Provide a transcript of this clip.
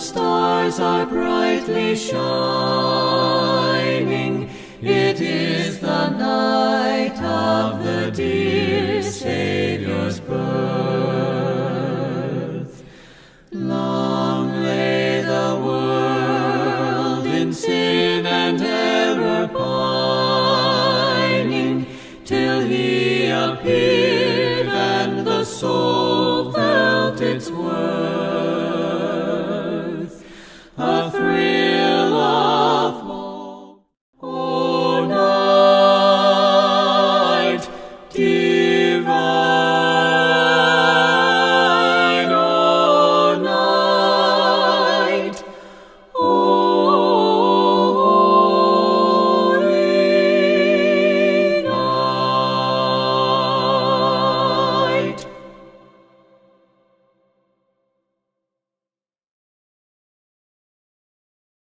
stars are brightly shining. It is the night of the dear Saviour's